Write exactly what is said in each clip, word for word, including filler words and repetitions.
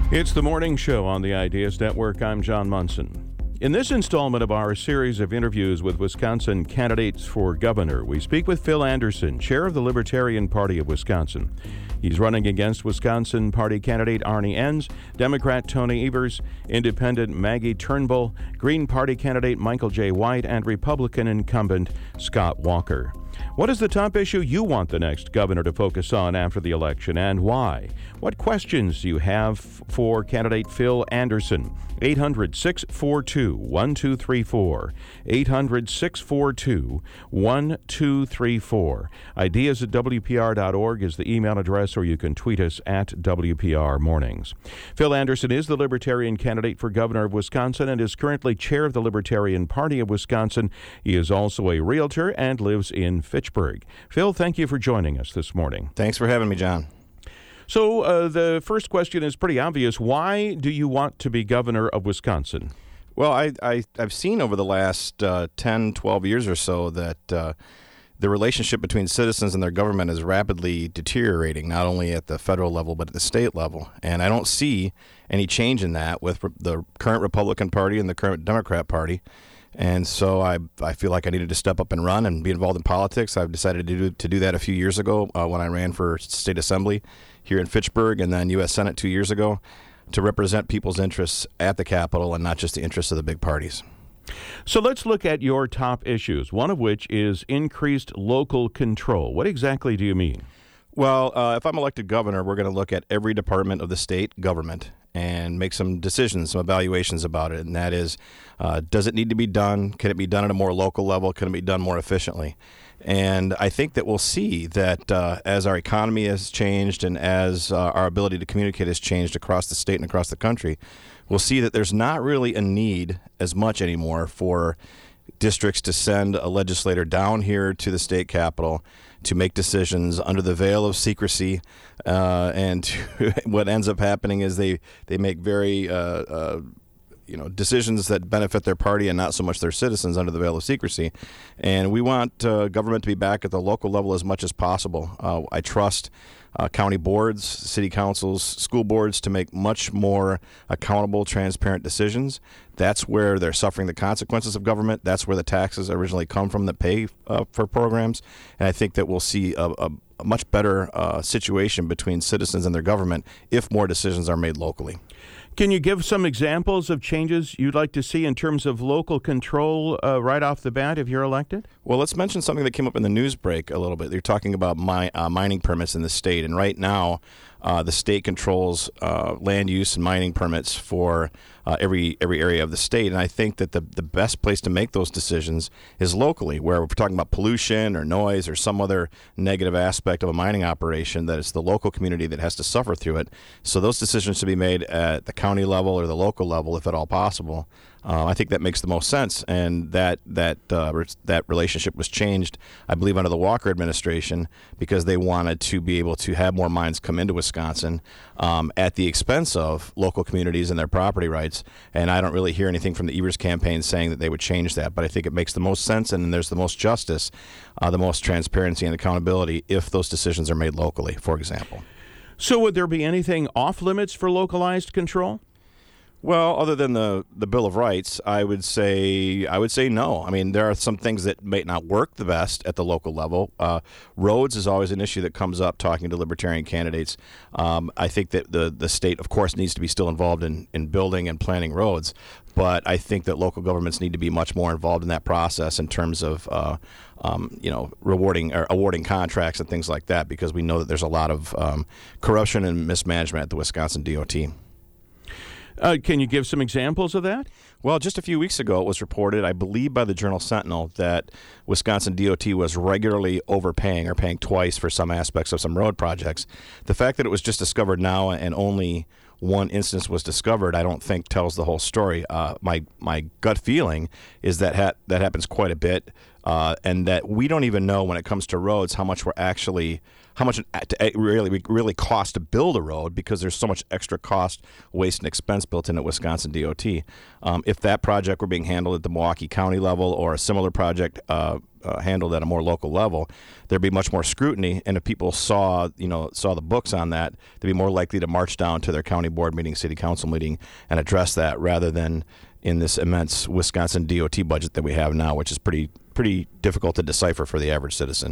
It's the morning show on the Ideas Network. I'm John Munson. In this installment of our series of interviews with Wisconsin candidates for governor, we speak with Phil Anderson, chair of the Libertarian Party of Wisconsin. He's running against Wisconsin Party candidate Arnie Enns, Democrat Tony Evers, Independent Maggie Turnbull, Green Party candidate Michael J. White, and Republican incumbent Scott Walker. What is the top issue you want the next governor to focus on after the election, and why? What questions do you have for candidate Phil Anderson? eight hundred, six four two, one two three four. eight hundred, six four two, one two three four. Ideas at W P R dot org is the email address, or you can tweet us at W P R Mornings. Phil Anderson is the Libertarian candidate for governor of Wisconsin and is currently chair of the Libertarian Party of Wisconsin. He is also a realtor and lives in Fitchburg. Phil, thank you for joining us this morning. Thanks for having me, John. So uh, the first question is pretty obvious. Why do you want to be governor of Wisconsin? Well, I, I, I've seen over the last uh, ten, twelve years or so that uh, the relationship between citizens and their government is rapidly deteriorating, not only at the federal level, but at the state level. And I don't see any change in that with the current Republican Party and the current Democrat Party. And so I I feel like I needed to step up and run and be involved in politics. I've decided to do, to do that a few years ago uh, when I ran for state assembly here in Fitchburg and then U S Senate two years ago to represent people's interests at the Capitol and not just the interests of the big parties. So let's look at your top issues, one of which is increased local control. What exactly do you mean? Well, uh, if I'm elected governor, we're going to look at every department of the state government and make some decisions, some evaluations about it. And that is, uh, does it need to be done? Can it be done at a more local level? Can it be done more efficiently? And I think that we'll see that uh, as our economy has changed and as uh, our ability to communicate has changed across the state and across the country, we'll see that there's not really a need as much anymore for districts to send a legislator down here to the state capitol to make decisions under the veil of secrecy, uh, and to, what ends up happening is they they make very uh, uh, you know decisions that benefit their party and not so much their citizens under the veil of secrecy. And we want uh, government to be back at the local level as much as possible. Uh, I trust Uh, county boards, city councils, school boards to make much more accountable, transparent decisions. That's where they're suffering the consequences of government. That's where the taxes originally come from that pay uh, for programs. And I think that we'll see a, a, a much better uh, situation between citizens and their government if more decisions are made locally. Can you give some examples of changes you'd like to see in terms of local control uh, right off the bat if you're elected? Well, let's mention something that came up in the news break a little bit. You're talking about my, uh, mining permits in the state, and right now uh, the state controls uh, land use and mining permits for uh, every every area of the state. And I think that the, the best place to make those decisions is locally, where we're talking about pollution or noise or some other negative aspect of a mining operation, that it's the local community that has to suffer through it. So those decisions should be made at the county level or the local level, if at all possible. Uh, I think that makes the most sense, and that that uh, re- that relationship was changed, I believe, under the Walker administration, because they wanted to be able to have more mines come into Wisconsin um, at the expense of local communities and their property rights. And I don't really hear anything from the Evers campaign saying that they would change that, but I think it makes the most sense, and there's the most justice, uh, the most transparency and accountability if those decisions are made locally, for example. So would there be anything off limits for localized control? Well, other than the, the Bill of Rights, I would say I would say no. I mean, there are some things that may not work the best at the local level. Uh, roads is always an issue that comes up talking to Libertarian candidates. Um, I think that the, the state, of course, needs to be still involved in, in building and planning roads, but I think that local governments need to be much more involved in that process in terms of uh, um, you know, rewarding or awarding contracts and things like that, because we know that there's a lot of um, corruption and mismanagement at the Wisconsin D O T. Uh, can you give some examples of that? Well, just a few weeks ago, it was reported, I believe by the Journal Sentinel, that Wisconsin D O T was regularly overpaying or paying twice for some aspects of some road projects. The fact that it was just discovered now and only one instance was discovered, I don't think tells the whole story. Uh, my my gut feeling is that ha- that happens quite a bit, uh, and that we don't even know when it comes to roads how much we're actually how much it really really costs to build a road, because there's so much extra cost, waste, and expense built in at Wisconsin D O T. Um, if that project were being handled at the Milwaukee County level, or a similar project uh, uh, handled at a more local level, there'd be much more scrutiny. And if people saw, you know, saw the books on that, they'd be more likely to march down to their county board meeting, city council meeting, and address that, rather than in this immense Wisconsin D O T budget that we have now, which is pretty pretty difficult to decipher for the average citizen.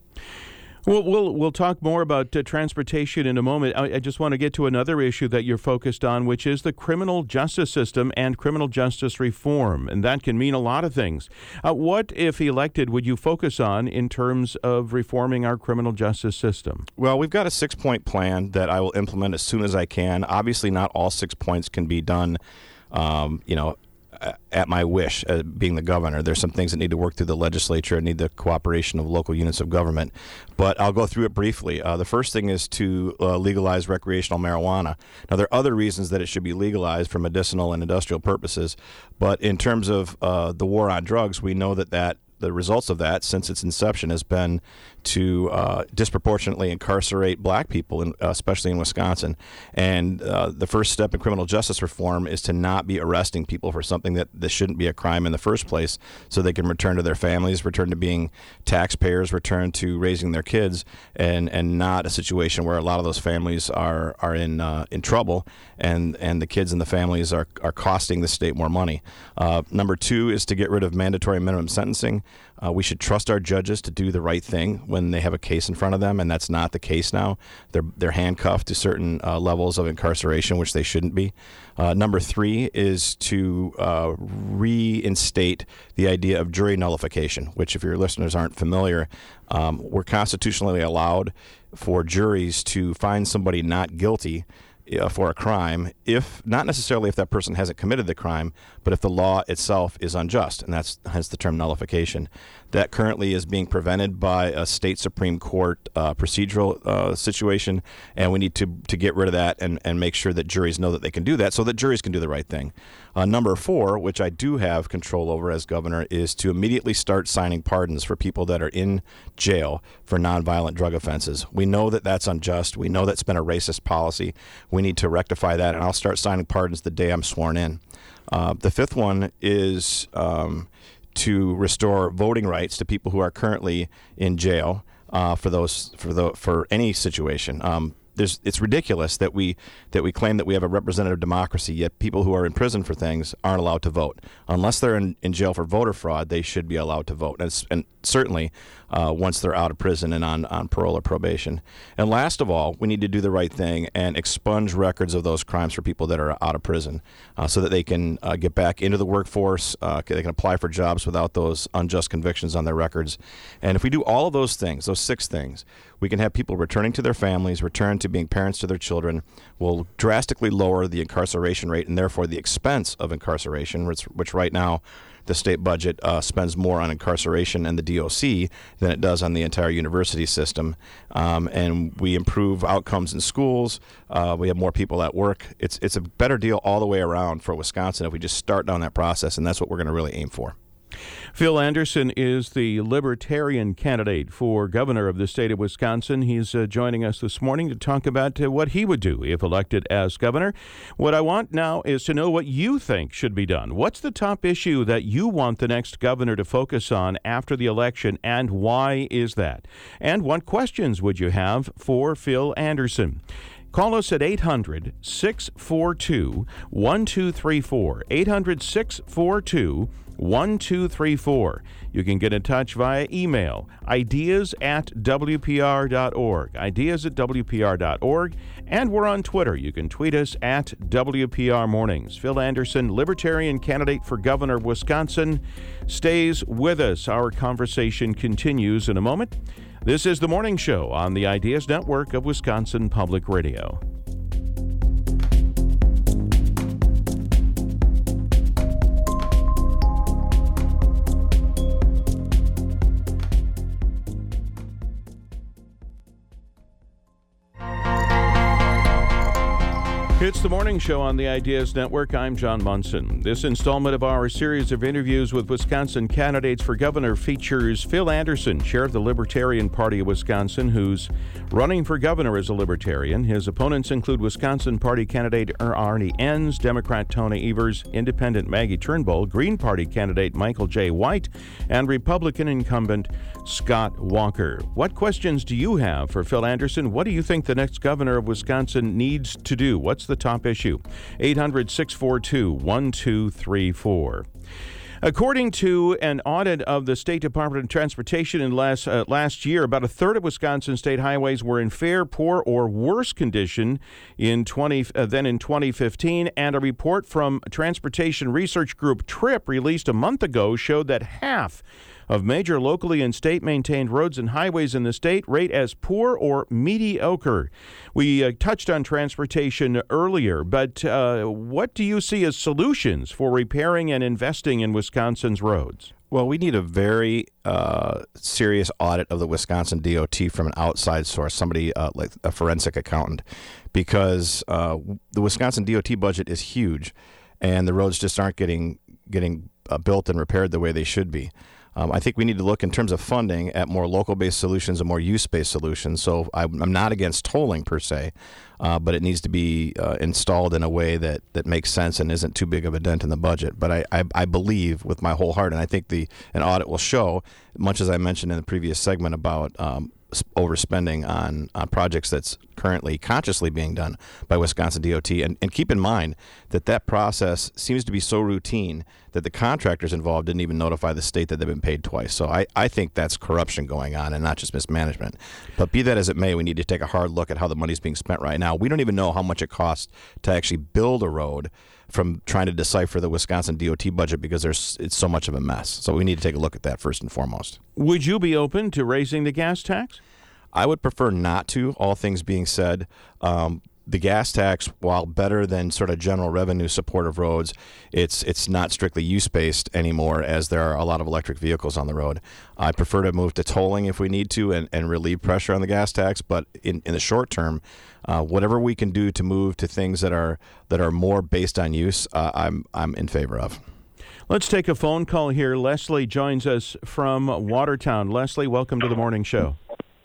Well, we'll we'll talk more about uh, transportation in a moment. I, I just want to get to another issue that you're focused on, which is the criminal justice system and criminal justice reform, and that can mean a lot of things. Uh, what, if elected, would you focus on in terms of reforming our criminal justice system? Well, we've got a six-point plan that I will implement as soon as I can. Obviously, not all six points can be done, um, you know, at my wish, uh, being the governor. There's some things that need to work through the legislature and need the cooperation of local units of government. But I'll go through it briefly. Uh, the first thing is to uh, legalize recreational marijuana. Now, there are other reasons that it should be legalized for medicinal and industrial purposes. But in terms of uh, the war on drugs, we know that, that the results of that, since its inception, has been to uh, disproportionately incarcerate black people, in, uh, especially in Wisconsin. And uh, the first step in criminal justice reform is to not be arresting people for something that, that shouldn't be a crime in the first place, so they can return to their families, return to being taxpayers, return to raising their kids, and, and not a situation where a lot of those families are are in uh, in trouble, and, and the kids and the families are, are costing the state more money. Uh, number two is to get rid of mandatory minimum sentencing. Uh, we should trust our judges to do the right thing when they have a case in front of them, and that's not the case now. They're they're handcuffed to certain uh, levels of incarceration, which they shouldn't be. Uh, number three is to uh, reinstate the idea of jury nullification, which, if your listeners aren't familiar, um, we're constitutionally allowed for juries to find somebody not guilty Uh, for a crime, if not necessarily if that person hasn't committed the crime, but if the law itself is unjust, and that's hence the term nullification. That currently is being prevented by a state Supreme Court uh, procedural uh, situation, and we need to to get rid of that and, and make sure that juries know that they can do that, so that juries can do the right thing. Uh, number four, which I do have control over as governor, is to immediately start signing pardons for people that are in jail for nonviolent drug offenses. We know that that's unjust. We know that's been a racist policy. We need to rectify that, and I'll start signing pardons the day I'm sworn in. Uh, the fifth one is um, to restore voting rights to people who are currently in jail uh, for those for the for any situation. Um, There's, it's ridiculous that we that we claim that we have a representative democracy, yet people who are in prison for things aren't allowed to vote. Unless they're in, in jail for voter fraud, they should be allowed to vote, and, it's, and certainly uh, once they're out of prison and on, on parole or probation. And last of all, we need to do the right thing and expunge records of those crimes for people that are out of prison, uh, so that they can uh, get back into the workforce, uh, they can apply for jobs without those unjust convictions on their records. And if we do all of those things, those six things, we can have people returning to their families, return to being parents to their children, will drastically lower the incarceration rate and therefore the expense of incarceration, which, which right now the state budget uh, spends more on incarceration and the D O C than it does on the entire university system. Um, and we improve outcomes in schools. Uh, we have more people at work. It's, it's a better deal all the way around for Wisconsin if we just start down that process, and that's what we're going to really aim for. Phil Anderson is the Libertarian candidate for governor of the state of Wisconsin. He's uh, joining us this morning to talk about uh, what he would do if elected as governor. What I want now is to know what you think should be done. What's the top issue that you want the next governor to focus on after the election, and why is that? And what questions would you have for Phil Anderson? Call us at eight hundred, six four two, one two three four, eight hundred, six four two, one two three four. You can get in touch via email, ideas at w p r dot org, ideas at w p r dot org, and we're on Twitter. You can tweet us at W P R Mornings. Phil Anderson, Libertarian candidate for governor of Wisconsin, stays with us. Our conversation continues in a moment. This is The Morning Show on the Ideas Network of Wisconsin Public Radio. It's the morning show on the Ideas Network. I'm John Munson. This installment of our series of interviews with Wisconsin candidates for governor features Phil Anderson, chair of the Libertarian Party of Wisconsin, who's running for governor as a Libertarian. His opponents include Wisconsin Party candidate Arnie Enns, Democrat Tony Evers, Independent Maggie Turnbull, Green Party candidate Michael J. White, and Republican incumbent Scott Walker. What questions do you have for Phil Anderson? What do you think the next governor of Wisconsin needs to do? What's the top issue? eight hundred, six four two, one two three four. According to an audit of the State Department of Transportation in last, uh, last year, about a third of Wisconsin state highways were in fair, poor, or worse condition in twenty uh, than in twenty fifteen, and a report from transportation research group TRIP released a month ago showed that half of major locally and state-maintained roads and highways in the state rate as poor or mediocre. We uh, touched on transportation earlier, but uh, what do you see as solutions for repairing and investing in Wisconsin's roads? Well, we need a very uh, serious audit of the Wisconsin D O T from an outside source, somebody uh, like a forensic accountant, because uh, the Wisconsin D O T budget is huge, and the roads just aren't getting getting uh, built and repaired the way they should be. Um, I think we need to look in terms of funding at more local-based solutions and more use-based solutions. So I'm, I'm not against tolling per se, uh, but it needs to be uh, installed in a way that, that makes sense and isn't too big of a dent in the budget. But I, I, I believe with my whole heart, and I think the an audit will show, much as I mentioned in the previous segment about um, overspending on, on projects that's currently consciously being done by Wisconsin D O T. And, and keep in mind that that process seems to be so routine that the contractors involved didn't even notify the state that they've been paid twice. So I, I think that's corruption going on and not just mismanagement. But be that as it may, we need to take a hard look at how the money's being spent right now. We don't even know how much it costs to actually build a road from trying to decipher the Wisconsin D O T budget because there's it's so much of a mess. So we need to take a look at that first and foremost. Would you be open to raising the gas tax? I would prefer not to, all things being said. Um, the gas tax, while better than sort of general revenue support of roads, it's it's not strictly use-based anymore, as there are a lot of electric vehicles on the road. I prefer to move to tolling if we need to and, and relieve pressure on the gas tax, but in, in the short term, uh, whatever we can do to move to things that are that are more based on use, uh, I'm I'm in favor of. Let's take a phone call here. Leslie joins us from Watertown. Leslie, welcome to the morning show.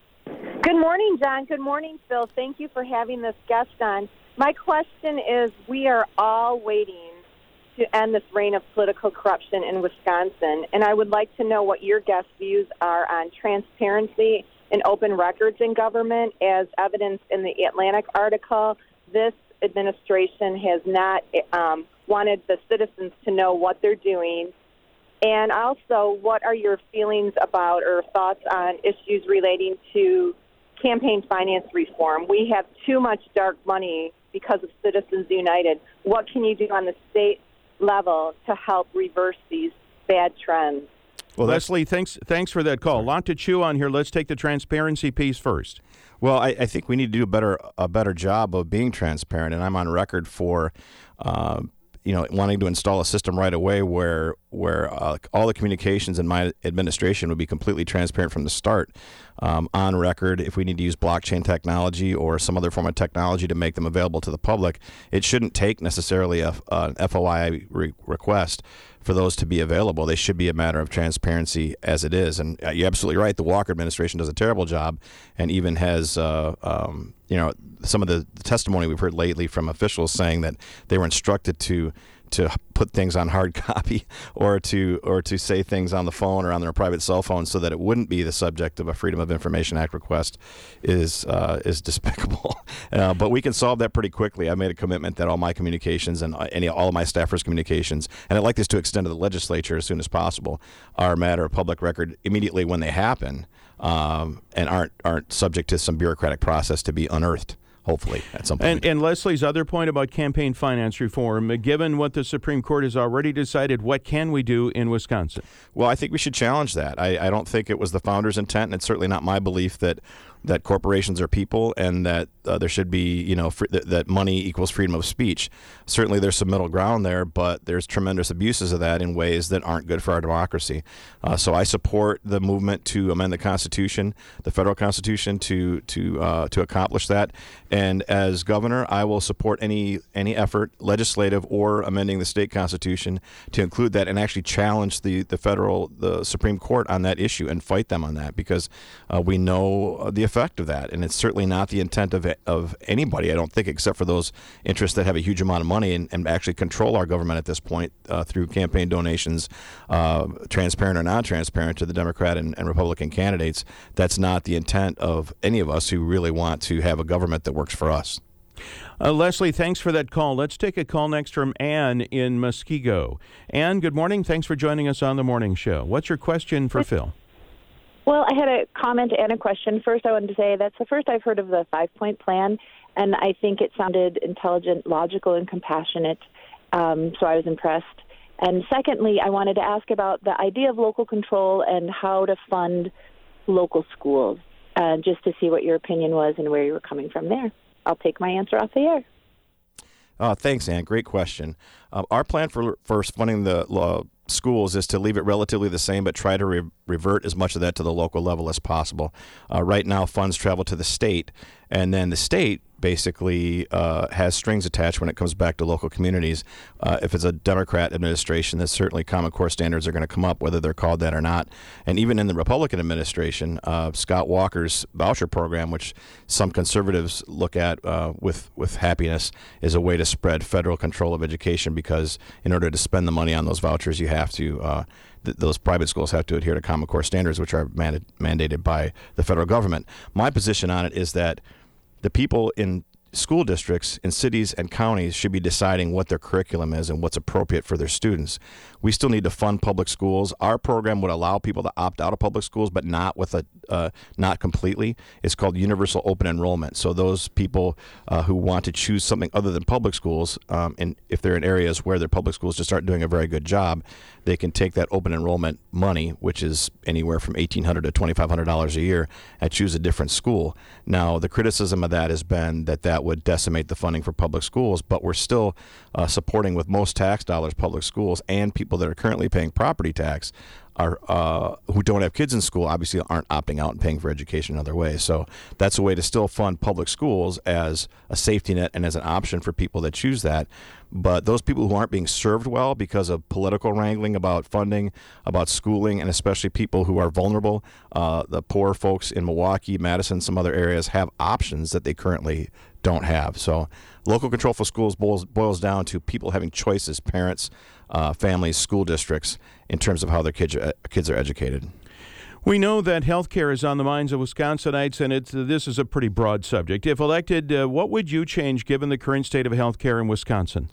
Good morning, John. Good morning, Phil. Thank you for having this guest on. My question is, we are all waiting to end this reign of political corruption in Wisconsin, and I would like to know what your guest views are on transparency and open records in government. As evidenced in the Atlantic article, this administration has not um, wanted the citizens to know what they're doing. And also, what are your feelings about or thoughts on issues relating to campaign finance reform? We have too much dark money because of Citizens United. What can you do on the state level to help reverse these bad trends? Well, Leslie, thanks thanks for that call. A lot to chew on here. Let's take the transparency piece first. Well, I, I think we need to do a better a better job of being transparent, and I'm on record for uh, you know, wanting to install a system right away where where uh, all the communications in my administration would be completely transparent from the start, um, on record. If we need to use blockchain technology or some other form of technology to make them available to the public, it shouldn't take necessarily a, an F O I re- request for those to be available. They should be a matter of transparency as it is. And uh, you're absolutely right. The Walker administration does a terrible job, and even has, uh, um, you know, some of the testimony we've heard lately from officials saying that they were instructed to to put things on hard copy or to or to say things on the phone or on their private cell phone so that it wouldn't be the subject of a Freedom of Information Act request is uh, is despicable. Uh, but we can solve that pretty quickly. I made a commitment that all my communications and any all of my staffers' communications, and I'd like this to extend to the legislature as soon as possible, are a matter of public record immediately when they happen, um, and aren't aren't subject to some bureaucratic process to be unearthed. Hopefully, at some point. And, and Leslie's other point about campaign finance reform, given what the Supreme Court has already decided, what can we do in Wisconsin? Well, I think we should challenge that. I, I don't think it was the founders' intent, and it's certainly not my belief that that corporations are people and that uh, there should be, you know, fr- that, that money equals freedom of speech. Certainly there's some middle ground there, but there's tremendous abuses of that in ways that aren't good for our democracy. Uh, so I support the movement to amend the Constitution, the federal Constitution, to to uh, to accomplish that. And as governor, I will support any any effort, legislative or amending the state constitution, to include that and actually challenge the, the federal, the Supreme Court on that issue and fight them on that, because uh, we know the effect of that. And it's certainly not the intent of of anybody, I don't think, except for those interests that have a huge amount of money and, and actually control our government at this point uh, through campaign donations, uh, transparent or non-transparent, to the Democrat and, and Republican candidates. That's not the intent of any of us who really want to have a government that works for us. Uh, Leslie, thanks for that call. Let's take a call next from Ann in Muskego. Ann, good morning. Thanks for joining us on the morning show. What's your question for Phil? Well, I had a comment and a question. First, I wanted to say that's the first I've heard of the five-point plan, and I think it sounded intelligent, logical, and compassionate, um, so I was impressed. And secondly, I wanted to ask about the idea of local control and how to fund local schools, uh, just to see what your opinion was and where you were coming from there. I'll take my answer off the air. Uh, thanks, Ann. Great question. Uh, our plan for for funding the uh, schools is to leave it relatively the same, but try to re- revert as much of that to the local level as possible. Uh, right now, funds travel to the state, and then the state basically uh, has strings attached when it comes back to local communities. Uh, if it's a Democrat administration, then certainly Common Core standards are going to come up, whether they're called that or not. And even in the Republican administration, uh, Scott Walker's voucher program, which some conservatives look at uh, with, with happiness, is a way to spread federal control of education, because in order to spend the money on those vouchers, you have to uh, th- those private schools have to adhere to Common Core standards, which are manda- mandated by the federal government. My position on it is that the people in school districts in cities and counties should be deciding what their curriculum is and what's appropriate for their students. We still need to fund public schools. Our program would allow people to opt out of public schools, but not with a uh, not completely. It's called universal open enrollment. So those people uh, who want to choose something other than public schools, um, and if they're in areas where their public schools just aren't doing a very good job, they can take that open enrollment money, which is anywhere from eighteen hundred dollars to twenty-five hundred dollars a year, and choose a different school. Now, the criticism of that has been that that would decimate the funding for public schools, but we're still uh, supporting with most tax dollars public schools, and people that are currently paying property tax are uh, who don't have kids in school obviously aren't opting out and paying for education in other ways. So that's a way to still fund public schools as a safety net and as an option for people that choose that. But those people who aren't being served well because of political wrangling about funding, about schooling, and especially people who are vulnerable, uh, the poor folks in Milwaukee, Madison, some other areas, have options that they currently don't have. So local control for schools boils, boils down to people having choices, parents, uh, families, school districts, in terms of how their kids are, kids are educated. We know that health care is on the minds of Wisconsinites, and it's, this is a pretty broad subject. If elected, uh, what would you change given the current state of health care in Wisconsin?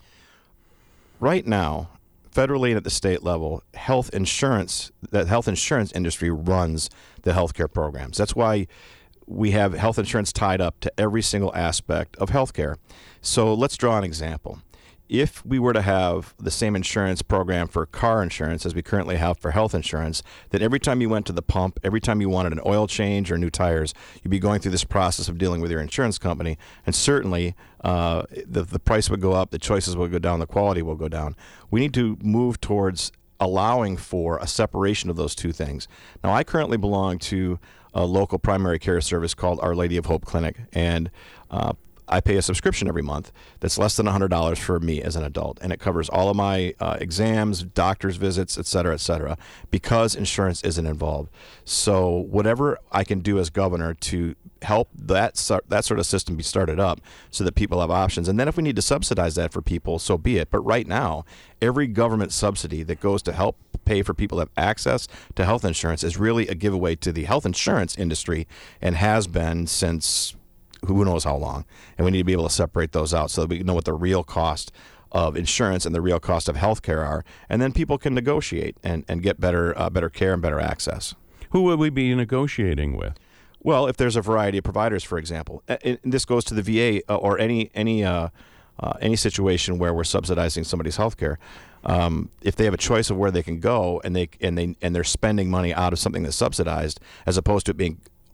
Right now, federally and at the state level, health insurance, the health insurance industry runs the health care programs. That's why we have health insurance tied up to every single aspect of health care. So let's draw an example. If we were to have the same insurance program for car insurance as we currently have for health insurance, then every time you went to the pump, every time you wanted an oil change or new tires, you'd be going through this process of dealing with your insurance company. And certainly uh, the, the price would go up, the choices will go down, the quality will go down. We need to move towards allowing for a separation of those two things. Now, I currently belong to a local primary care service called Our Lady of Hope Clinic, and uh, I pay a subscription every month that's less than one hundred dollars for me as an adult, and it covers all of my uh, exams, doctor's visits, et cetera, et cetera, because insurance isn't involved. So whatever I can do as governor to help that that sort of system be started up so that people have options. And then if we need to subsidize that for people, so be it. But right now, every government subsidy that goes to help pay for people to have access to health insurance is really a giveaway to the health insurance industry, and has been since who knows how long. And we need to be able to separate those out so that we know what the real cost of insurance and the real cost of health care are, and then people can negotiate and, and get better uh, better care and better access. Who would we be negotiating with? Well, if there's a variety of providers, for example, and this goes to the V A uh, or any any uh, uh, any situation where we're subsidizing somebody's health care. Um, if they have a choice of where they can go, and they and they and they're spending money out of something that's subsidized, as opposed to it being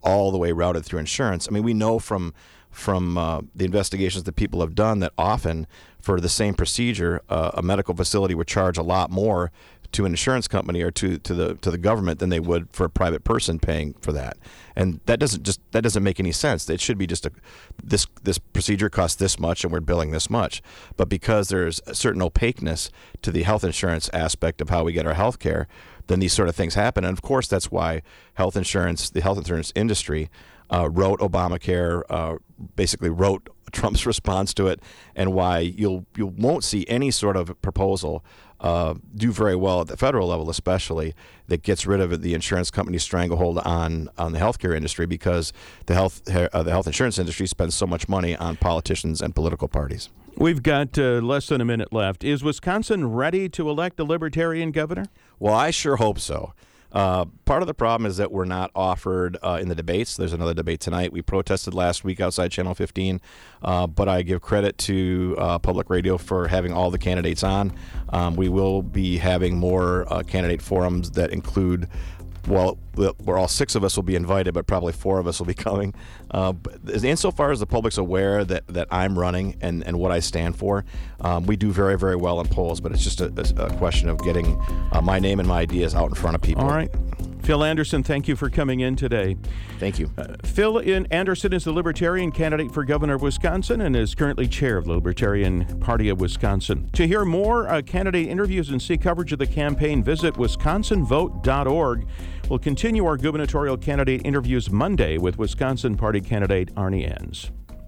all the way routed through insurance. I mean, we know from from uh, the investigations that people have done that often for the same procedure, uh, a medical facility would charge a lot more to an insurance company or to, to the to the government than they would for a private person paying for that. And that doesn't just that doesn't make any sense. It should be just a this this procedure costs this much and we're billing this much. But because there's a certain opaqueness to the health insurance aspect of how we get our health care, then these sort of things happen. And of course that's why health insurance, the health insurance industry uh, wrote Obamacare, uh, basically wrote Trump's response to it, and why you'll you won't see any sort of proposal uh, do very well at the federal level, especially that gets rid of the insurance company's stranglehold on on the healthcare industry, because the health uh, the health insurance industry spends so much money on politicians and political parties. We've got uh, less than a minute left. Is Wisconsin ready to elect a Libertarian governor? Well, I sure hope so. Uh, part of the problem is that we're not offered uh, in the debates. There's another debate tonight. We protested last week outside Channel fifteen, uh, but I give credit to uh, public radio for having all the candidates on. Um, we will be having more uh, candidate forums that include, well, we're all six of us will be invited, but probably four of us will be coming. Uh, insofar as the public's aware that, that I'm running and, and what I stand for, um, we do very, very well in polls, but it's just a, a question of getting uh, my name and my ideas out in front of people. All right. Phil Anderson, thank you for coming in today. Thank you. Uh, Phil Anderson is the Libertarian candidate for governor of Wisconsin and is currently chair of the Libertarian Party of Wisconsin. To hear more uh, candidate interviews and see coverage of the campaign, visit wisconsin vote dot org. We'll continue our gubernatorial candidate interviews Monday with Wisconsin Party candidate Arnie Enns.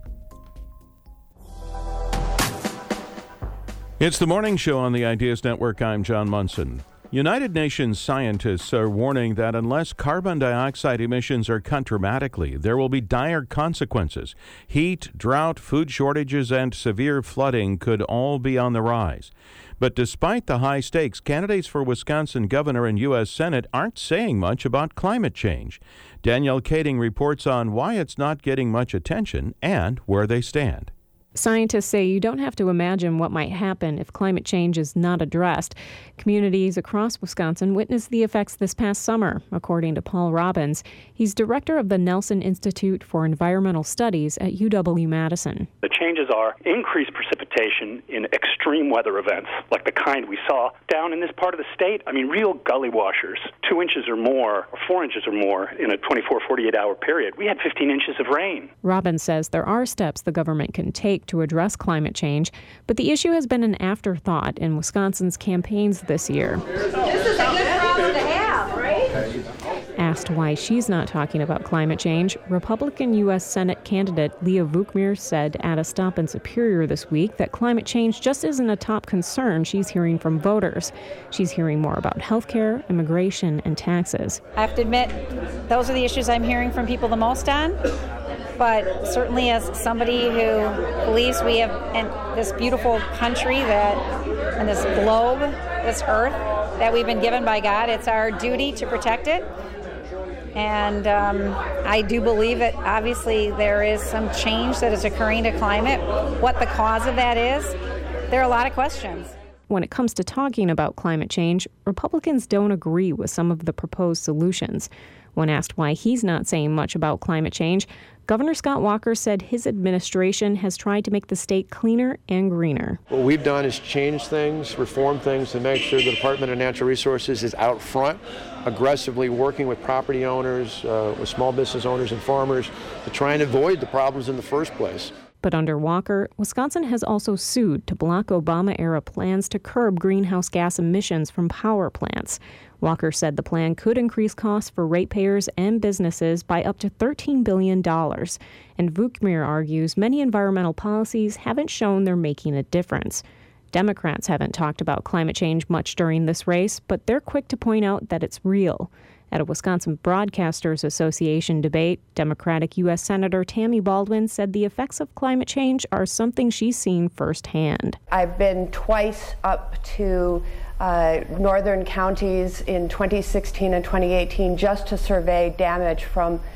It's the morning show on the Ideas Network. I'm John Munson. United Nations scientists are warning that unless carbon dioxide emissions are cut dramatically, there will be dire consequences. Heat, drought, food shortages, and severe flooding could all be on the rise. But despite the high stakes, candidates for Wisconsin governor and U S Senate aren't saying much about climate change. Danielle Kading reports on why it's not getting much attention and where they stand. Scientists say you don't have to imagine what might happen if climate change is not addressed. Communities across Wisconsin witnessed the effects this past summer, according to Paul Robbins. He's director of the Nelson Institute for Environmental Studies at U W-Madison. The changes are increased precipitation in extreme weather events, like the kind we saw down in this part of the state. I mean, real gully washers, two inches or more, or four inches or more in a twenty-four, forty-eight hour period. We had fifteen inches of rain. Robbins says there are steps the government can take to address climate change, but the issue has been an afterthought in Wisconsin's campaigns this year. This is a good problem to have, right? Asked why she's not talking about climate change, Republican U S Senate candidate Leah Vukmir said at a stop in Superior this week that climate change just isn't a top concern she's hearing from voters. She's hearing more about health care, immigration, and taxes. I have to admit, those are the issues I'm hearing from people the most on. But certainly as somebody who believes we have an, this beautiful country that, and this globe, this earth that we've been given by God, it's our duty to protect it. And um, I do believe that obviously there is some change that is occurring to climate. What the cause of that is, there are a lot of questions. When it comes to talking about climate change, Republicans don't agree with some of the proposed solutions. When asked why he's not saying much about climate change, Governor Scott Walker said his administration has tried to make the state cleaner and greener. What we've done is change things, reform things to make sure the Department of Natural Resources is out front, aggressively working with property owners, uh, with small business owners and farmers to try and avoid the problems in the first place. But under Walker, Wisconsin has also sued to block Obama-era plans to curb greenhouse gas emissions from power plants. Walker said the plan could increase costs for ratepayers and businesses by up to thirteen billion dollars. And Vukmir argues many environmental policies haven't shown they're making a difference. Democrats haven't talked about climate change much during this race, but they're quick to point out that it's real. At a Wisconsin Broadcasters Association debate, Democratic U S Senator Tammy Baldwin said the effects of climate change are something she's seen firsthand. I've been twice up to uh, northern counties in twenty sixteen and twenty eighteen just to survey damage from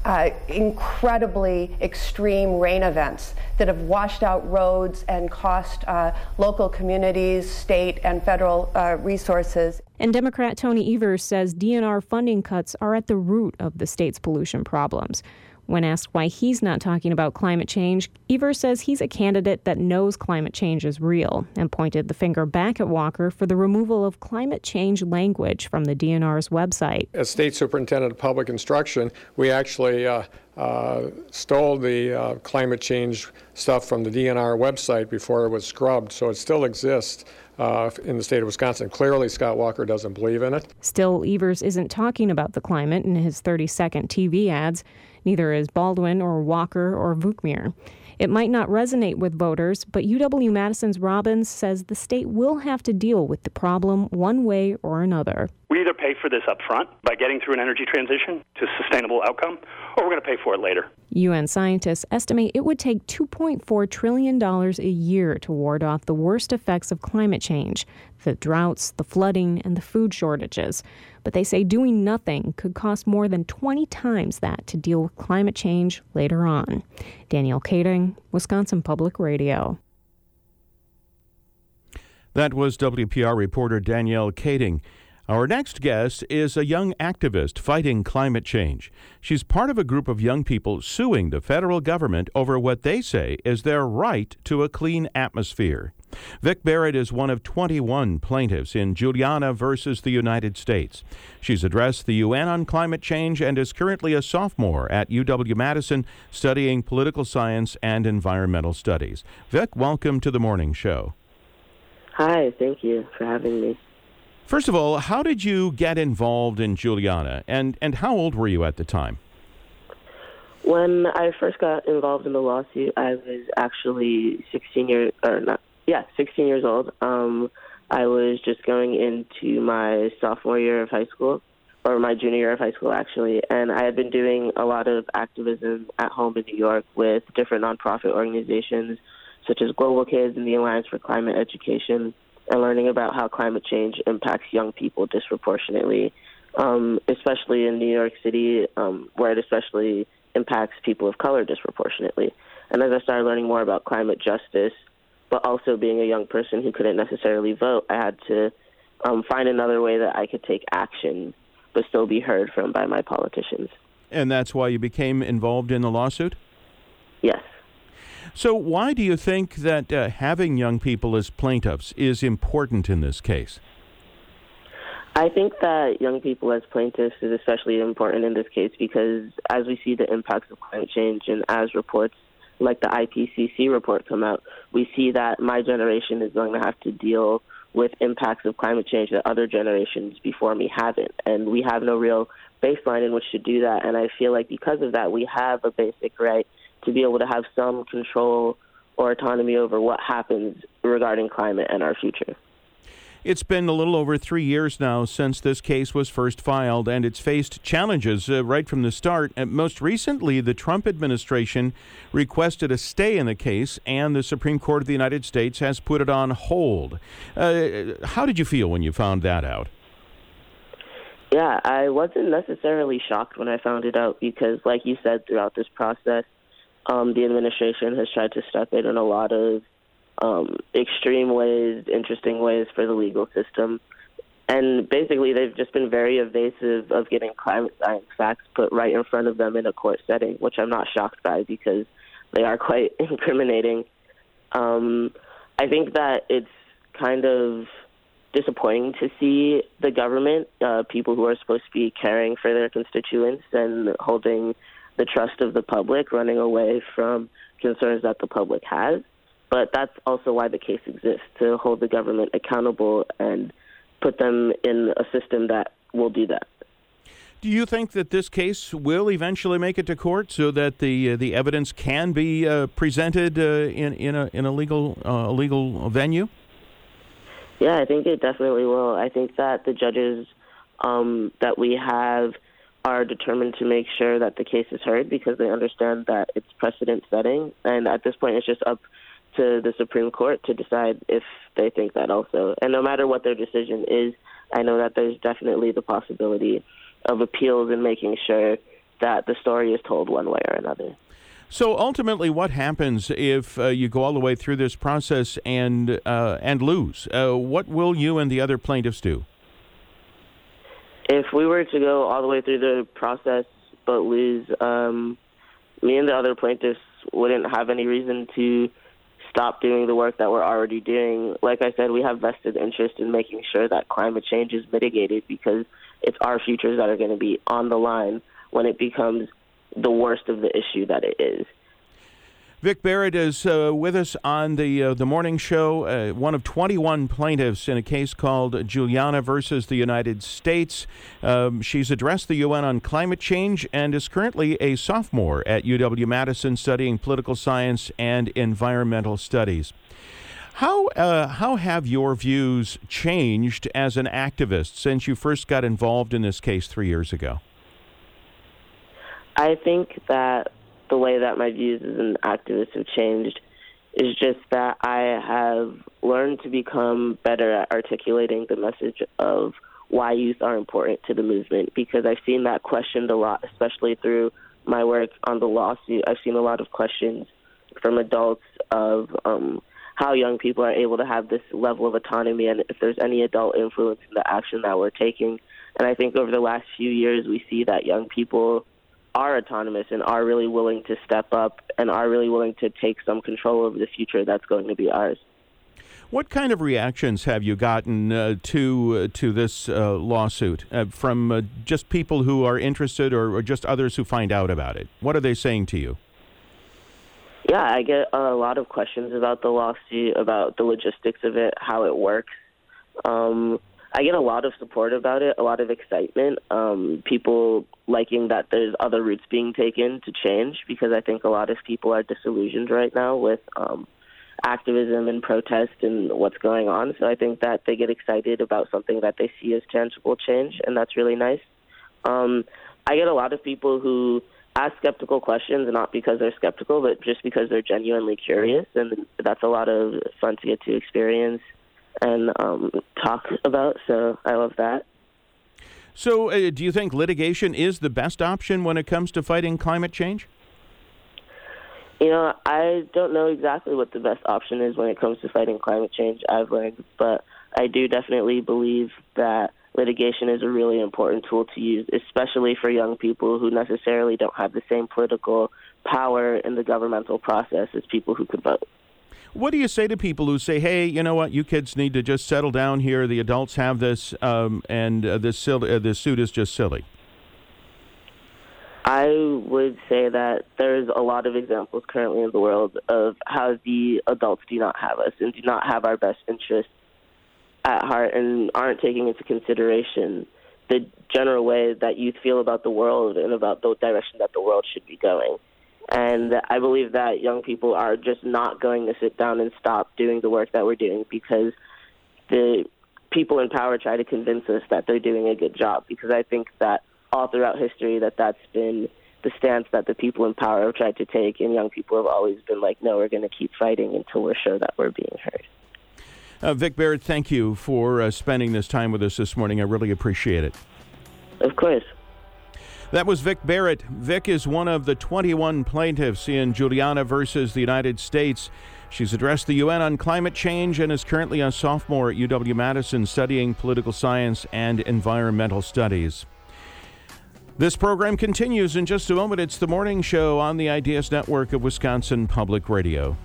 uh, incredibly extreme rain events that have washed out roads and cost uh, local communities, state and federal uh, resources. And Democrat Tony Evers says D N R funding cuts are at the root of the state's pollution problems. When asked why he's not talking about climate change, Evers says he's a candidate that knows climate change is real and pointed the finger back at Walker for the removal of climate change language from the D N R's website. As State Superintendent of Public Instruction, we actually uh, uh, stole the uh, climate change stuff from the D N R website before it was scrubbed, so it still exists uh, in the state of Wisconsin. Clearly, Scott Walker doesn't believe in it. Still, Evers isn't talking about the climate in his thirty-second T V ads. Neither is Baldwin or Walker or Vukmir. It might not resonate with voters, but U W-Madison's Robbins says the state will have to deal with the problem one way or another. We either pay for this up front by getting through an energy transition to sustainable outcome, or we're going to pay for it later. U N scientists estimate it would take two point four trillion dollars a year to ward off the worst effects of climate change, the droughts, the flooding, and the food shortages. But they say doing nothing could cost more than twenty times that to deal with climate change later on. Danielle Kading, Wisconsin Public Radio. That was W P R reporter Danielle Kading. Our next guest is a young activist fighting climate change. She's part of a group of young people suing the federal government over what they say is their right to a clean atmosphere. Vic Barrett is one of twenty-one plaintiffs in Juliana versus the United States. She's addressed the U N on climate change and is currently a sophomore at U W-Madison studying political science and environmental studies. Vic, welcome to the morning show. Hi, thank you for having me. First of all, how did you get involved in Juliana, and, and how old were you at the time? When I first got involved in the lawsuit, I was actually sixteen years, or not, yeah, sixteen years old. Um, I was just going into my sophomore year of high school, or my junior year of high school, actually, and I had been doing a lot of activism at home in New York with different nonprofit organizations, such as Global Kids and the Alliance for Climate Education, and learning about how climate change impacts young people disproportionately, um, especially in New York City, um, where it especially impacts people of color disproportionately. And as I started learning more about climate justice, but also being a young person who couldn't necessarily vote, I had to um, find another way that I could take action but still be heard from by my politicians. And that's why you became involved in the lawsuit? Yes. So why do you think that uh, having young people as plaintiffs is important in this case? I think that young people as plaintiffs is especially important in this case because as we see the impacts of climate change and as reports like the I P C C report come out, we see that my generation is going to have to deal with impacts of climate change that other generations before me haven't. And we have no real baseline in which to do that. And I feel like because of that, we have a basic right to be able to have some control or autonomy over what happens regarding climate and our future. It's been a little over three years now since this case was first filed, and it's faced challenges uh, right from the start. And most recently, the Trump administration requested a stay in the case, and the Supreme Court of the United States has put it on hold. Uh, how did you feel when you found that out? Yeah, I wasn't necessarily shocked when I found it out because, like you said, throughout this process, um, the administration has tried to step in in a lot of Um, extreme ways, interesting ways for the legal system. And basically, they've just been very evasive of getting climate science facts put right in front of them in a court setting, which I'm not shocked by because they are quite incriminating. Um, I think that it's kind of disappointing to see the government, uh, people who are supposed to be caring for their constituents and holding the trust of the public, running away from concerns that the public has. But that's also why the case exists, to hold the government accountable and put them in a system that will do that. Do you think that this case will eventually make it to court so that the uh, the evidence can be uh, presented uh, in in a in a legal uh, legal venue? Yeah, I think it definitely will. I think that the judges um, that we have are determined to make sure that the case is heard because they understand that it's precedent setting, and at this point, it's just up to the Supreme Court to decide if they think that also. And no matter what their decision is, I know that there's definitely the possibility of appeals and making sure that the story is told one way or another. So ultimately, what happens if uh, you go all the way through this process and uh, and lose? Uh, what will you and the other plaintiffs do? If we were to go all the way through the process but lose, um, me and the other plaintiffs wouldn't have any reason to stop doing the work that we're already doing. Like I said, we have vested interest in making sure that climate change is mitigated because it's our futures that are going to be on the line when it becomes the worst of the issue that it is. Vic Barrett is uh, with us on the uh, the morning show, uh, one of twenty-one plaintiffs in a case called Juliana versus the United States. Um, she's addressed the U N on climate change and is currently a sophomore at U W-Madison studying political science and environmental studies. How uh, how have your views changed as an activist since you first got involved in this case three years ago? I think that the way that my views as an activist have changed is just that I have learned to become better at articulating the message of why youth are important to the movement, because I've seen that questioned a lot, especially through my work on the lawsuit. I've seen a lot of questions from adults of um, how young people are able to have this level of autonomy and if there's any adult influence in the action that we're taking. And I think over the last few years, we see that young people are autonomous and are really willing to step up and are really willing to take some control over the future that's going to be ours. What kind of reactions have you gotten uh, to uh, to this uh, lawsuit uh, from uh, just people who are interested or, or just others who find out about it? What are they saying to you? Yeah, I get a lot of questions about the lawsuit, about the logistics of it, how it works. Um, I get a lot of support about it, a lot of excitement, um, people liking that there's other routes being taken to change, because I think a lot of people are disillusioned right now with um, activism and protest and what's going on. So I think that they get excited about something that they see as tangible change, and that's really nice. Um, I get a lot of people who ask skeptical questions, not because they're skeptical, but just because they're genuinely curious, and that's a lot of fun to get to experience and um, talk about, so I love that. So uh, do you think litigation is the best option when it comes to fighting climate change? You know, I don't know exactly what the best option is when it comes to fighting climate change, I've learned, but I do definitely believe that litigation is a really important tool to use, especially for young people who necessarily don't have the same political power in the governmental process as people who could vote. What do you say to people who say, hey, you know what, you kids need to just settle down here, the adults have this, um, and uh, this, sil- uh, this suit is just silly? I would say that there's a lot of examples currently in the world of how the adults do not have us and do not have our best interests at heart and aren't taking into consideration the general way that youth feel about the world and about the direction that the world should be going. And I believe that young people are just not going to sit down and stop doing the work that we're doing because the people in power try to convince us that they're doing a good job, because I think that all throughout history that that's been the stance that the people in power have tried to take, and young people have always been like, no, we're going to keep fighting until we're sure that we're being heard. Uh, Vic Barrett, thank you for uh, spending this time with us this morning. I really appreciate it. Of course. That was Vic Barrett. Vic is one of the twenty-one plaintiffs in Juliana versus the United States. She's addressed the U N on climate change and is currently a sophomore at U W-Madison studying political science and environmental studies. This program continues in just a moment. It's the morning show on the Ideas Network of Wisconsin Public Radio.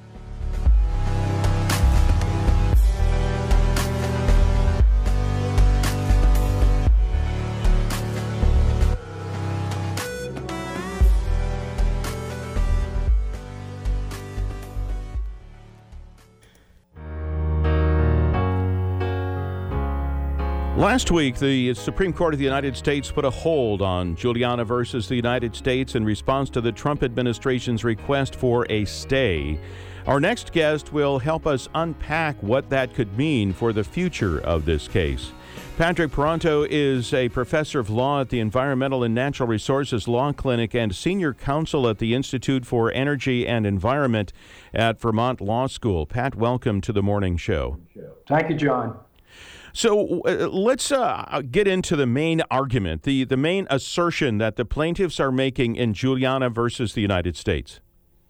Last week, the Supreme Court of the United States put a hold on Juliana versus the United States in response to the Trump administration's request for a stay. Our next guest will help us unpack what that could mean for the future of this case. Patrick Paronto is a professor of law at the Environmental and Natural Resources Law Clinic and senior counsel at the Institute for Energy and Environment at Vermont Law School. Pat, welcome to the morning show. Thank you, John. So uh, let's uh, get into the main argument, the, the main assertion that the plaintiffs are making in Juliana versus the United States.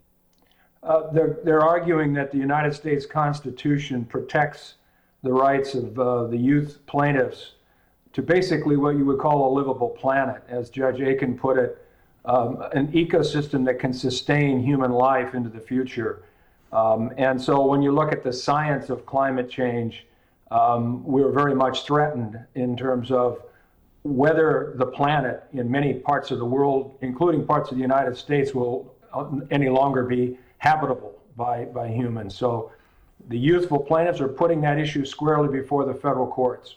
Uh, they're, they're arguing that the United States Constitution protects the rights of uh, the youth plaintiffs to basically what you would call a livable planet, as Judge Aiken put it, um, an ecosystem that can sustain human life into the future. Um, and so when you look at the science of climate change, um, we're very much threatened in terms of whether the planet in many parts of the world, including parts of the United States, will any longer be habitable by, by humans. So the youthful plaintiffs are putting that issue squarely before the federal courts.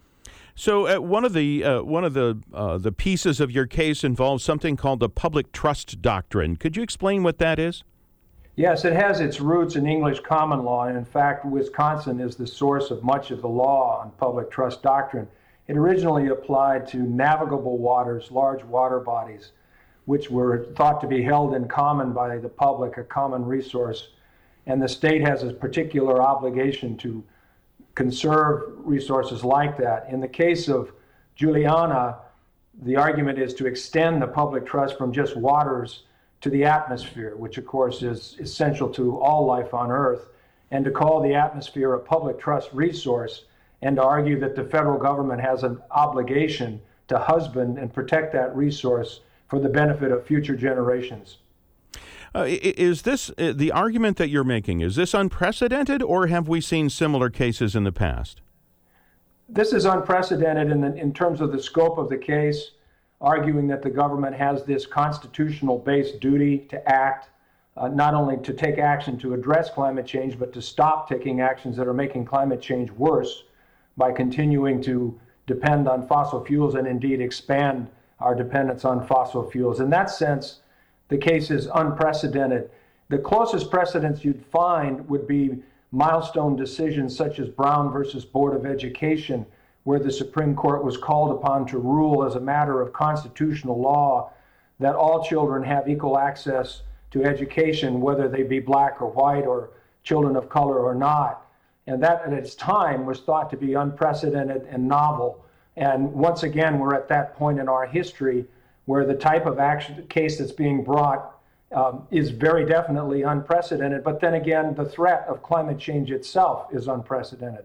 So uh, one of the uh, one of the uh, the pieces of your case involves something called the public trust doctrine. Could you explain what that is? Yes, it has its roots in English common law, and in fact, Wisconsin is the source of much of the law on public trust doctrine. It originally applied to navigable waters, large water bodies, which were thought to be held in common by the public, a common resource, and the state has a particular obligation to conserve resources like that. In the case of Juliana, the argument is to extend the public trust from just waters to the atmosphere, which of course is essential to all life on Earth, and to call the atmosphere a public trust resource, and to argue that the federal government has an obligation to husband and protect that resource for the benefit of future generations. Uh, is this uh, the argument that you're making? Is this unprecedented, or have we seen similar cases in the past? This is unprecedented in, the, in terms of the scope of the case, arguing that the government has this constitutional-based duty to act, uh, not only to take action to address climate change, but to stop taking actions that are making climate change worse by continuing to depend on fossil fuels and indeed expand our dependence on fossil fuels. In that sense, the case is unprecedented. The closest precedents you'd find would be milestone decisions such as Brown versus Board of Education, where the Supreme Court was called upon to rule as a matter of constitutional law that all children have equal access to education, whether they be black or white or children of color or not. And that at its time was thought to be unprecedented and novel. And once again, we're at that point in our history where the type of action case that's being brought um, is very definitely unprecedented. But then again, the threat of climate change itself is unprecedented.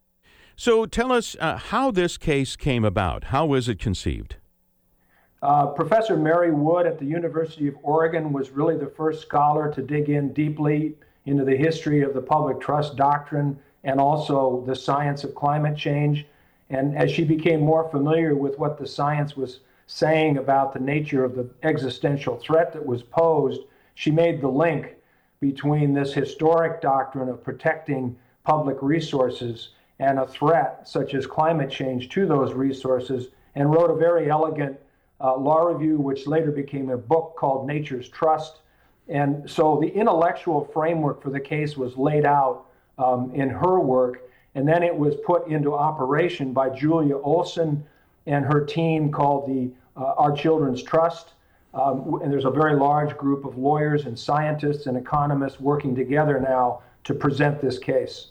So tell us uh, how this case came about. How was it conceived? Uh, Professor Mary Wood at the University of Oregon was really the first scholar to dig in deeply into the history of the public trust doctrine and also the science of climate change. And as she became more familiar with what the science was saying about the nature of the existential threat that was posed, she made the link between this historic doctrine of protecting public resources and a threat such as climate change to those resources, and wrote a very elegant uh, law review, which later became a book called Nature's Trust. And so the intellectual framework for the case was laid out um, in her work, and then it was put into operation by Julia Olson and her team called the uh, Our Children's Trust. Um, and there's a very large group of lawyers and scientists and economists working together now to present this case.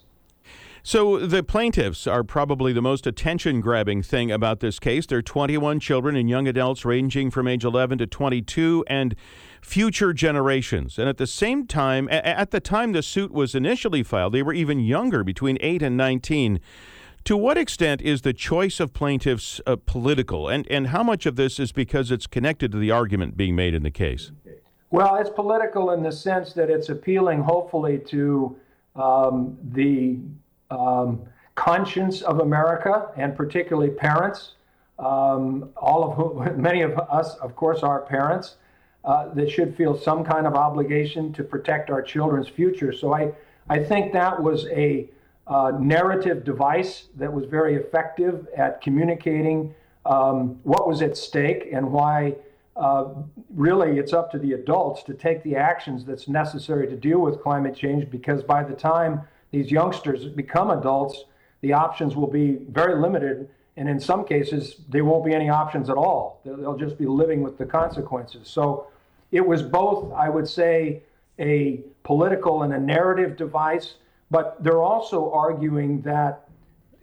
So the plaintiffs are probably the most attention-grabbing thing about this case. There are twenty-one children and young adults ranging from age eleven to twenty-two and future generations. And at the same time, at the time the suit was initially filed, they were even younger, between eight and nineteen. To what extent is the choice of plaintiffs uh, political, and, and how much of this is because it's connected to the argument being made in the case? Well, it's political in the sense that it's appealing, hopefully, to um, the um, conscience of America, and particularly parents, um, all of whom, many of us, of course, are parents, uh, that should feel some kind of obligation to protect our children's future. So I, I think that was a Uh, narrative device that was very effective at communicating um, what was at stake and why uh, really it's up to the adults to take the actions that's necessary to deal with climate change, because by the time these youngsters become adults, the options will be very limited, and in some cases there won't be any options at all. They'll just be living with the consequences. So it was both, I would say, a political and a narrative device. But they're also arguing that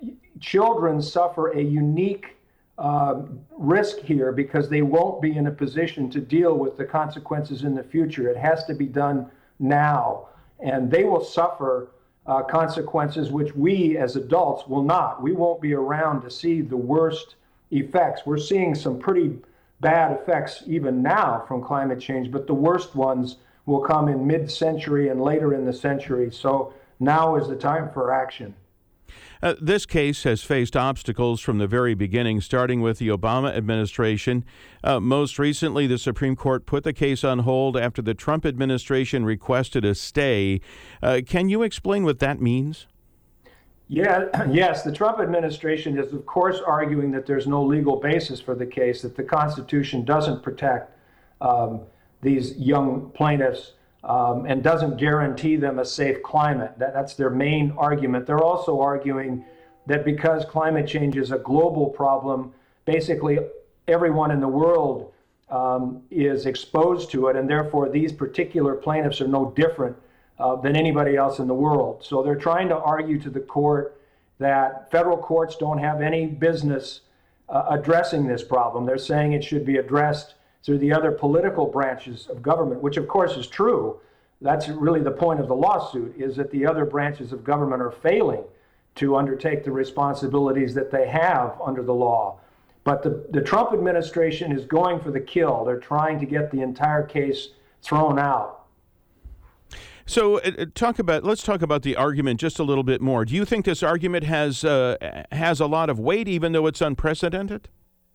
children suffer a unique uh, risk here because they won't be in a position to deal with the consequences in the future. It has to be done now, and they will suffer uh, consequences which we as adults will not. We won't be around to see the worst effects. We're seeing some pretty bad effects even now from climate change, but the worst ones will come in mid-century and later in the century. So now is the time for action. Uh, this case has faced obstacles from the very beginning, starting with the Obama administration. Uh, most recently, the Supreme Court put the case on hold after the Trump administration requested a stay. Uh, can you explain what that means? Yeah, yes, the Trump administration is, of course, arguing that there's no legal basis for the case, that the Constitution doesn't protect um, these young plaintiffs um, and doesn't guarantee them a safe climate. That, that's their main argument. They're also arguing that because climate change is a global problem, basically everyone in the world um, is exposed to it, and therefore these particular plaintiffs are no different Uh, than anybody else in the world. So they're trying to argue to the court that federal courts don't have any business uh, addressing this problem. They're saying it should be addressed through the other political branches of government, which of course is true. That's really the point of the lawsuit, is that the other branches of government are failing to undertake the responsibilities that they have under the law. But the, the Trump administration is going for the kill. They're trying to get the entire case thrown out. So uh, talk about, let's talk about the argument just a little bit more. Do you think this argument has uh, has a lot of weight, even though it's unprecedented?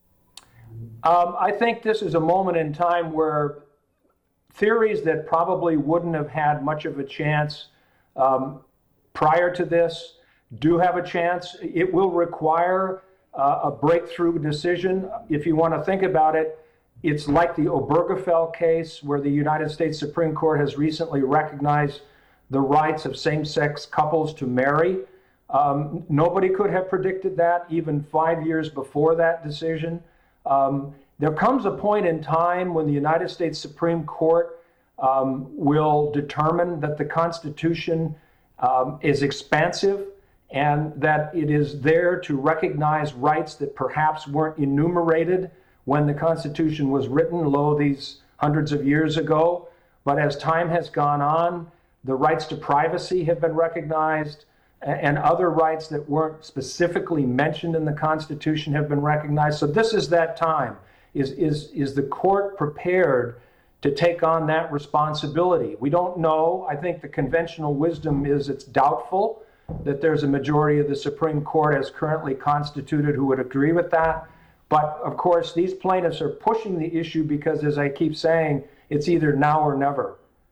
Um, I think this is a moment in time where theories that probably wouldn't have had much of a chance um, prior to this do have a chance. It will require uh, a breakthrough decision. If you want to think about it, it's like the Obergefell case, where the United States Supreme Court has recently recognized the rights of same-sex couples to marry. Um, nobody could have predicted that even five years before that decision. Um, there comes a point in time when the United States Supreme Court um, will determine that the Constitution um, is expansive and that it is there to recognize rights that perhaps weren't enumerated when the Constitution was written, lo, these hundreds of years ago. But as time has gone on, the rights to privacy have been recognized, and other rights that weren't specifically mentioned in the Constitution have been recognized. So this is that time. Is, is, is the court prepared to take on that responsibility? We don't know. I think the conventional wisdom is it's doubtful that there's a majority of the Supreme Court as currently constituted who would agree with that. But, of course, these plaintiffs are pushing the issue because, as I keep saying, it's either now or never.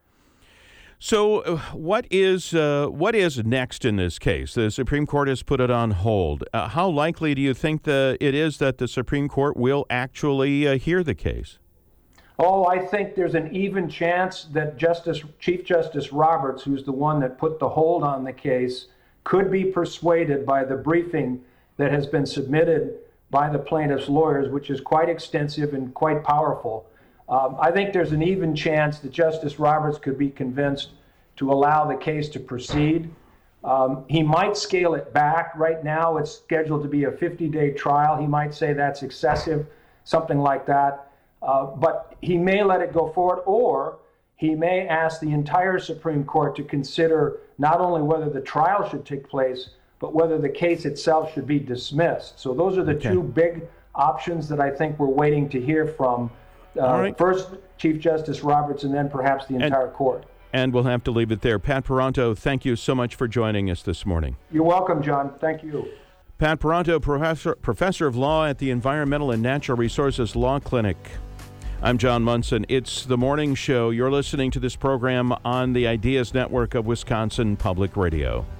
So uh, what is uh, what is next in this case? The Supreme Court has put it on hold. Uh, how likely do you think the, it is that the Supreme Court will actually uh, hear the case? Oh, I think there's an even chance that Justice Chief Justice Roberts, who's the one that put the hold on the case, could be persuaded by the briefing that has been submitted by the plaintiff's lawyers, which is quite extensive and quite powerful. Um, I think there's an even chance that Justice Roberts could be convinced to allow the case to proceed. Um, he might scale it back. Right now, it's scheduled to be a fifty-day trial. He might say that's excessive, something like that. Uh, but he may let it go forward, or he may ask the entire Supreme Court to consider not only whether the trial should take place, but whether the case itself should be dismissed. So those are the okay. two big options that I think we're waiting to hear from. Uh, right. First, Chief Justice Roberts, and then perhaps the entire and, court. And we'll have to leave it there. Pat Paronto, thank you so much for joining us this morning. You're welcome, John. Thank you. Pat Paronto, professor, professor of law at the Environmental and Natural Resources Law Clinic. I'm John Munson. It's The Morning Show. You're listening to this program on the Ideas Network of Wisconsin Public Radio.